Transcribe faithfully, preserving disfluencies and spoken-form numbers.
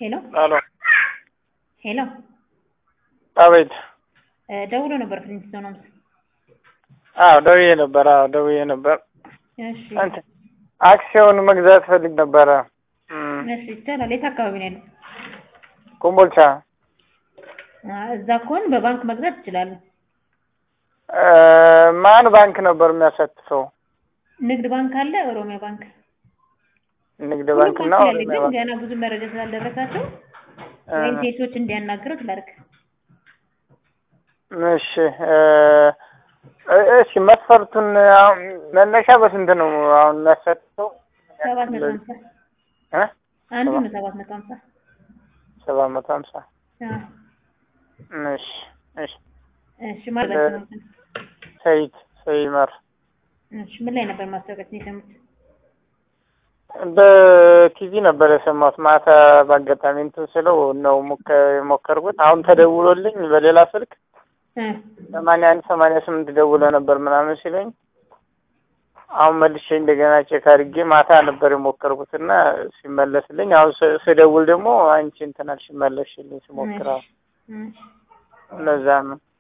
ሄሎ አሎ ሄሎ አቤት። ደውሎ ነበር ፍሊንስቶን ነው። አዎ ደውዬ ነበር። አዎ ደውዬ ነበር። እሺ አንተ አክሲዮን መግዛት ፈልግ ነበር። እሺ ይቻላል። የት አካባቢ ነው ያለው? ኮምቦልቻ። እዛ ከሆነ በባንክ መግዛት ይችላል። ማን ባንክ ነበር የሚያሳትፈው? ንግድ ባንክ አለ፣ ኦሮሚያ ባንክ። ንግድ ባንክ እና ኦሮሚያ ባንክ ገና ብዙ መረጃ ስላልደረሳቸው ወይም ሴቶች እንዲያናግሩ ትላርክ። እሺ እሺ መስፈርቱን መነሻ በስንት ነው አሁን የሚያሳትፈው? ሰባት መቶ ሃምሳ እ አንዱ ነው ሰባት መቶ ሃምሳ ሰባት መቶ ሃምሳ አዎ እሺ እሺ እሺ ማለት ነው። ሰይድ ሰይመር እሺ ምን ላይ ነበር ማስታወቂያ የሰሙት? በቲቪ ነበር የሰማሁት። ማታ ባጋጣሚ እንትን ስለው ነው ሞከርኩት። አሁን ተደውሎልኝ በሌላ ስልክ ሰማንያ አንድ ሰማንያ ስምንት ደውሎ ነበር ምናምን ሲለኝ አሁን መልሼ እንደገና ቼክ አድርጌ ማታ ነበር የሞከርኩትና ሲመለስልኝ አሁን ስደውል ደግሞ አንቺ እንትን አልሽመለሽልኝ ስሞክራው ለዛ ነው።